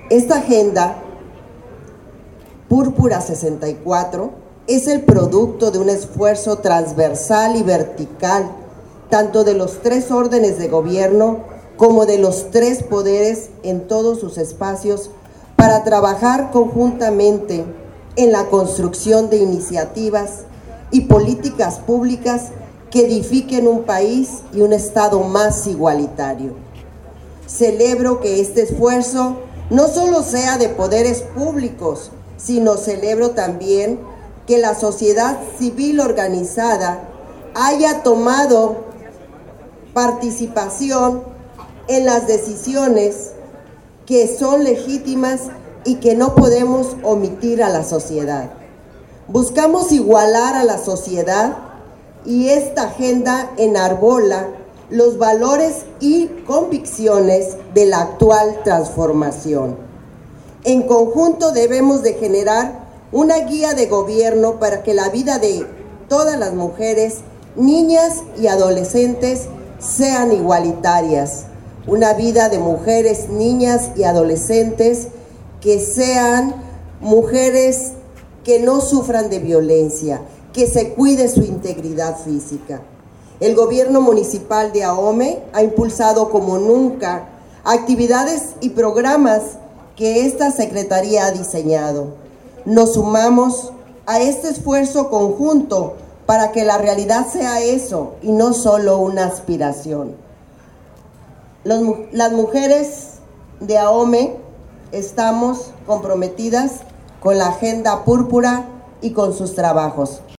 Esta agenda Púrpura 64 es el producto de un esfuerzo transversal y vertical, tanto de los tres órdenes de gobierno como de los tres poderes en todos sus espacios, para trabajar conjuntamente en la construcción de iniciativas y políticas públicas que edifiquen un país y un Estado más igualitario. Celebro que este esfuerzo no solo sea de poderes públicos, sino celebro también que la sociedad civil organizada haya tomado participación en las decisiones que son legítimas y que no podemos omitir a la sociedad. Buscamos igualar a la sociedad y esta agenda enarbola los valores y convicciones de la actual transformación. En conjunto debemos de generar una guía de gobierno para que la vida de todas las mujeres, niñas y adolescentes sean igualitarias. Una vida de mujeres, niñas y adolescentes que sean mujeres que no sufran de violencia, que se cuide su integridad física. El gobierno municipal de Ahome ha impulsado como nunca actividades y programas que esta secretaría ha diseñado. Nos sumamos a este esfuerzo conjunto para que la realidad sea eso y no solo una aspiración. Las mujeres de Ahome estamos comprometidas con la Agenda Púrpura y con sus trabajos.